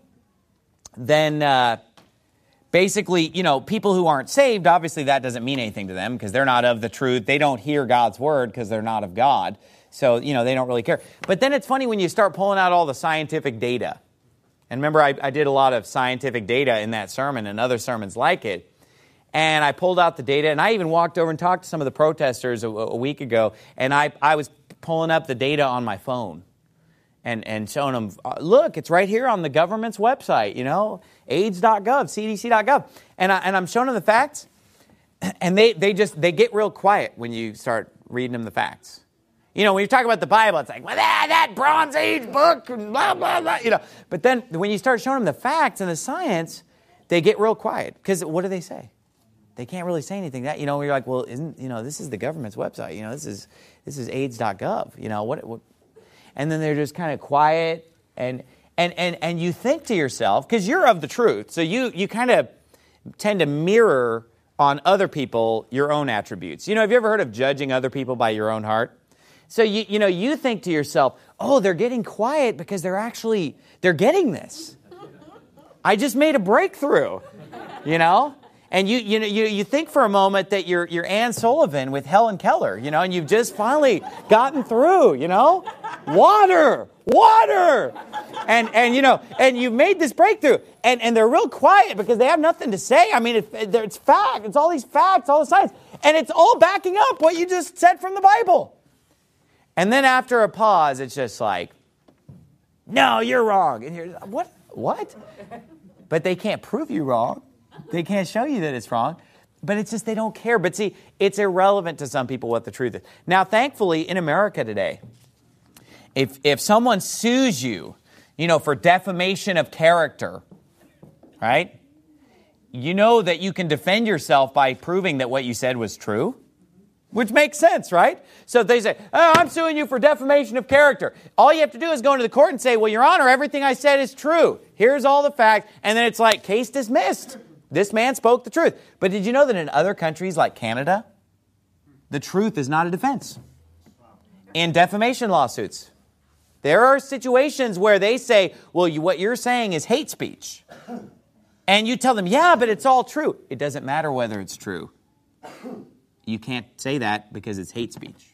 then uh, basically, you know, people who aren't saved, obviously that doesn't mean anything to them because they're not of the truth. They don't hear God's word because they're not of God. So, you know, they don't really care. But then it's funny when you start pulling out all the scientific data. And remember, I, I did a lot of scientific data in that sermon and other sermons like it. And I pulled out the data, and I even walked over and talked to some of the protesters a, a week ago, and I, I was pulling up the data on my phone and, and showing them, look, it's right here on the government's website, you know, AIDS dot gov, C D C dot gov. And, I, and I'm showing them the facts, and they, they just, they get real quiet when you start reading them the facts. You know, when you talk about the Bible, it's like, well, that, that Bronze Age book, blah, blah, blah, you know. But then when you start showing them the facts and the science, they get real quiet, because what do they say? They can't really say anything. That you know, you're like, well, isn't you know, this is the government's website. You know, this is this is AIDS dot gov. You know what? what and then they're just kind of quiet, and and and and you think to yourself, because you're of the truth, so you you kind of tend to mirror on other people your own attributes. You know, have you ever heard of judging other people by your own heart? So you you know, you think to yourself, oh, they're getting quiet because they're actually they're getting this. I just made a breakthrough. You know. And you you know you, you think for a moment that you're you're Ann Sullivan with Helen Keller, you know, and you've just finally gotten through, you know, water, water, and and you know, and you've made this breakthrough, and and they're real quiet because they have nothing to say. I mean, it's it's fact, it's all these facts, all the science, and it's all backing up what you just said from the Bible. And then after a pause, it's just like, no, you're wrong, and you're what what? But they can't prove you wrong. They can't show you that it's wrong, but it's just they don't care. But see, it's irrelevant to some people what the truth is. Now, thankfully, in America today, if if someone sues you, you know, for defamation of character, right, you know that you can defend yourself by proving that what you said was true, which makes sense, right? So if they say, oh, I'm suing you for defamation of character, all you have to do is go into the court and say, well, Your Honor, everything I said is true. Here's all the facts. And then it's like, case dismissed. This man spoke the truth. But did you know that in other countries like Canada, the truth is not a defense? In defamation lawsuits, there are situations where they say, well, you, what you're saying is hate speech. And you tell them, yeah, but it's all true. It doesn't matter whether it's true. You can't say that because it's hate speech.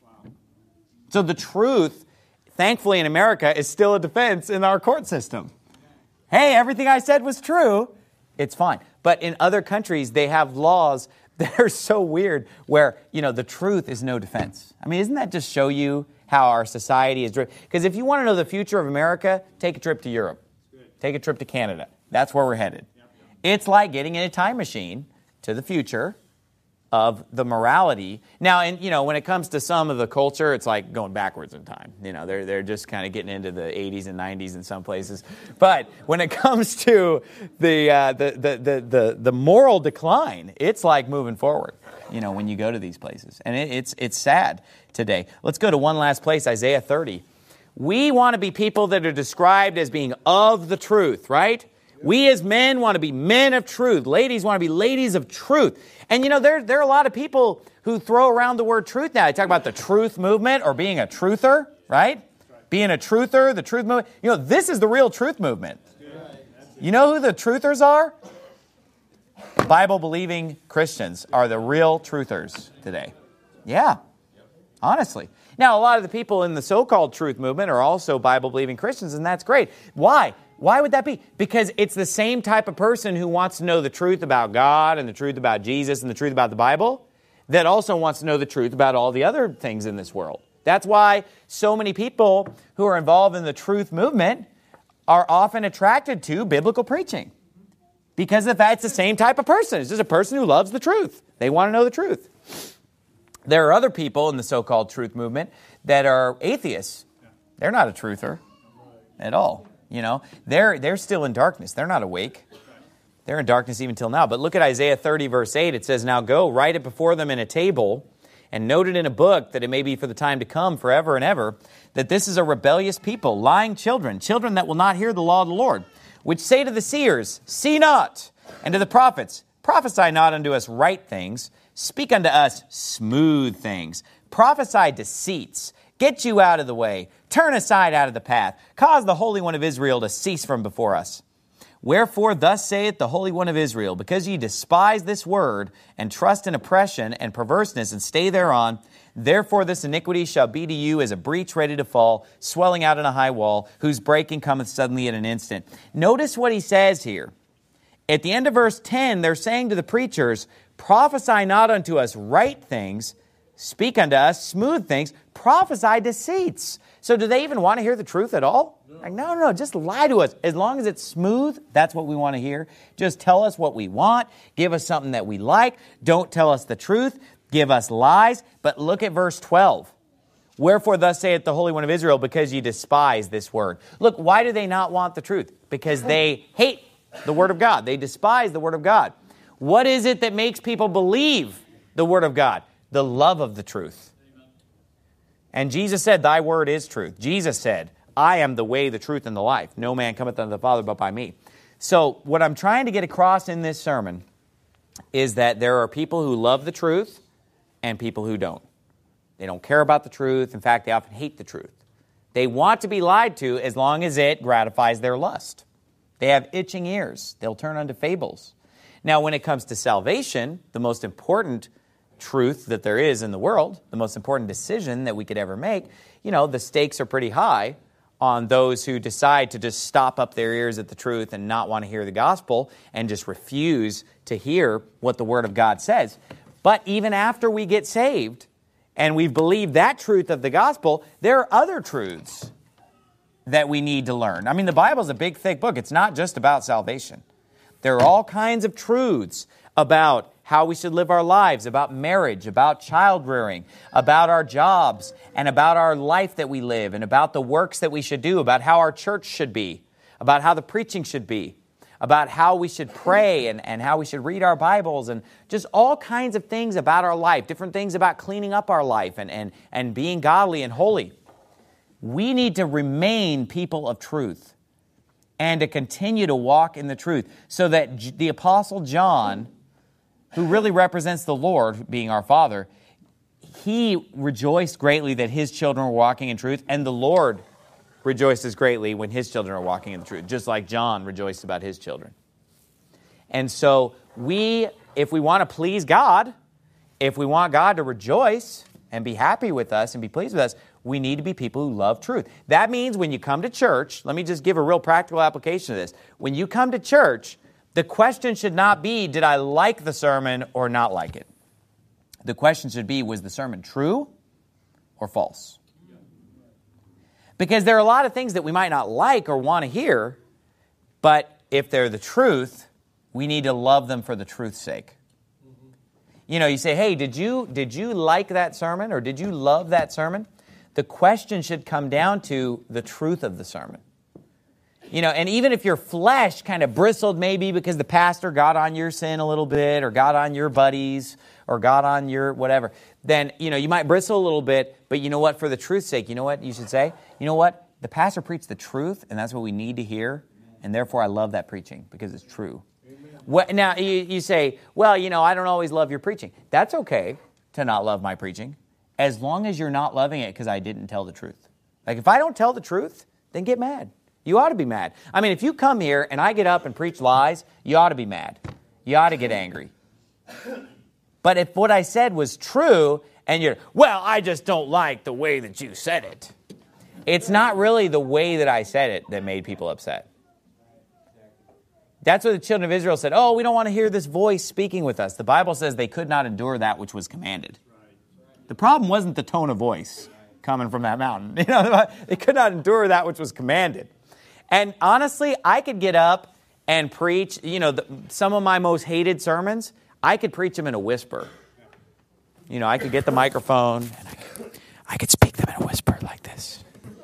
So the truth, thankfully in America, is still a defense in our court system. Hey, everything I said was true. It's fine. But in other countries, they have laws that are so weird where, you know, the truth is no defense. I mean, doesn't that just show you how our society is driven? Because if you want to know the future of America, take a trip to Europe. Take a trip to Canada. That's where we're headed. It's like getting in a time machine to the future of the morality. Now, and you know, when it comes to some of the culture, it's like going backwards in time. You know, they're they're just kind of getting into the eighties and nineties in some places. But when it comes to the uh, the, the the the the moral decline, it's like moving forward. You know, when you go to these places, and it, it's it's sad today. Let's go to one last place, Isaiah thirty. We want to be people that are described as being of the truth, right? We as men want to be men of truth. Ladies want to be ladies of truth. And you know, there, there are a lot of people who throw around the word truth now. They talk about the truth movement or being a truther, right? Being a truther, the truth movement. You know, this is the real truth movement. You know who the truthers are? Bible-believing Christians are the real truthers today. Yeah, honestly. Now, a lot of the people in the so-called truth movement are also Bible-believing Christians, and that's great. Why? Why would that be? Because it's the same type of person who wants to know the truth about God and the truth about Jesus and the truth about the Bible that also wants to know the truth about all the other things in this world. That's why so many people who are involved in the truth movement are often attracted to biblical preaching. Because of that, it's the same type of person. It's just a person who loves the truth. They want to know the truth. There are other people in the so-called truth movement that are atheists. They're not a truther at all. You know, they're they're still in darkness. They're not awake. They're in darkness even till now. But look at Isaiah thirty, verse eight. It says, now go, write it before them in a table, and note it in a book, that it may be for the time to come, forever and ever, that this is a rebellious people, lying children, children that will not hear the law of the Lord, which say to the seers, see not, and to the prophets, prophesy not unto us right things, speak unto us smooth things. Prophesy deceits. Get you out of the way. Turn aside out of the path. Cause the Holy One of Israel to cease from before us. Wherefore thus saith the Holy One of Israel, because ye despise this word, and trust in oppression and perverseness, and stay thereon, therefore this iniquity shall be to you as a breach ready to fall, swelling out in a high wall, whose breaking cometh suddenly in an instant. Notice what he says here. At the end of verse ten, they're saying to the preachers, prophesy not unto us right things, speak unto us smooth things, prophesy deceits. So do they even want to hear the truth at all? No. Like, no, no, no, just lie to us. As long as it's smooth, that's what we want to hear. Just tell us what we want. Give us something that we like. Don't tell us the truth. Give us lies. But look at verse twelve. Wherefore thus saith the Holy One of Israel, because ye despise this word. Look, why do they not want the truth? Because they hate the word of God. They despise the word of God. What is it that makes people believe the word of God? The love of the truth. And Jesus said, thy word is truth. Jesus said, I am the way, the truth, and the life. No man cometh unto the Father but by me. So what I'm trying to get across in this sermon is that there are people who love the truth and people who don't. They don't care about the truth. In fact, they often hate the truth. They want to be lied to as long as it gratifies their lust. They have itching ears. They'll turn unto fables. Now, when it comes to salvation, the most important truth that there is in the world, the most important decision that we could ever make, you know, the stakes are pretty high on those who decide to just stop up their ears at the truth and not want to hear the gospel and just refuse to hear what the Word of God says. But even after we get saved and we've believed that truth of the gospel, there are other truths that we need to learn. I mean, the Bible's a big, thick book. It's not just about salvation. There are all kinds of truths about how we should live our lives, about marriage, about child rearing, about our jobs, and about our life that we live, and about the works that we should do, about how our church should be, about how the preaching should be, about how we should pray and, and how we should read our Bibles, and just all kinds of things about our life, different things about cleaning up our life and, and, and being godly and holy. We need to remain people of truth and to continue to walk in the truth so that the Apostle John, who really represents the Lord, being our Father, he rejoiced greatly that his children were walking in truth, and the Lord rejoices greatly when his children are walking in the truth, just like John rejoiced about his children. And so we, if we want to please God, if we want God to rejoice and be happy with us and be pleased with us, we need to be people who love truth. That means when you come to church, let me just give a real practical application of this. When you come to church, the question should not be, did I like the sermon or not like it? The question should be, was the sermon true or false? Because there are a lot of things that we might not like or want to hear, but if they're the truth, we need to love them for the truth's sake. You know, you say, hey, did you, did you like that sermon or did you love that sermon? The question should come down to the truth of the sermon. You know, and even if your flesh kind of bristled maybe because the pastor got on your sin a little bit or got on your buddies or got on your whatever, then, you know, you might bristle a little bit, but you know what, for the truth's sake, you know what you should say? You know what? The pastor preached the truth, and that's what we need to hear, and therefore I love that preaching because it's true. What, now, you, you say, well, you know, I don't always love your preaching. That's okay to not love my preaching, as long as you're not loving it because I didn't tell the truth. Like, if I don't tell the truth, then get mad. You ought to be mad. I mean, if you come here and I get up and preach lies, you ought to be mad. You ought to get angry. But if what I said was true and you're, well, I just don't like the way that you said it. It's not really the way that I said it that made people upset. That's what the children of Israel said, oh, we don't want to hear this voice speaking with us. The Bible says they could not endure that which was commanded. The problem wasn't the tone of voice coming from that mountain. You know, they could not endure that which was commanded. And honestly, I could get up and preach, you know, the, some of my most hated sermons, I could preach them in a whisper. You know, I could get the microphone and I could, I could speak them in a whisper like this.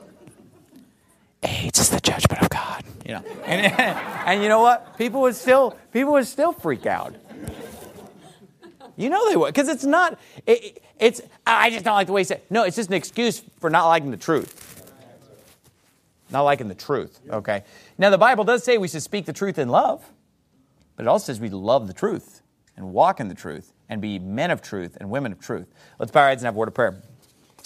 AIDS is the judgment of God. You know, and, and you know what? People would still, people would still freak out. You know they would, because it's not, it, it's, I just don't like the way he said it. No, it's just an excuse for not liking the truth. Not liking the truth, okay? Now, the Bible does say we should speak the truth in love, but it also says we love the truth and walk in the truth and be men of truth and women of truth. Let's bow our heads and have a word of prayer.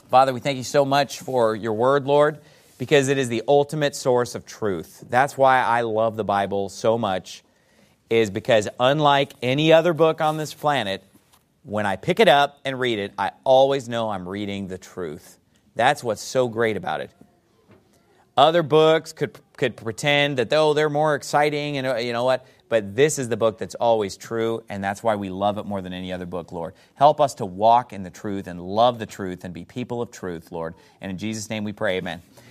Father, we thank you so much for your word, Lord, because it is the ultimate source of truth. That's why I love the Bible so much, is because unlike any other book on this planet, when I pick it up and read it, I always know I'm reading the truth. That's what's so great about it. Other books could could pretend that, oh, they're more exciting, and you know what? But this is the book that's always true, and that's why we love it more than any other book, Lord. Help us to walk in the truth and love the truth and be people of truth, Lord. And in Jesus' name we pray, amen.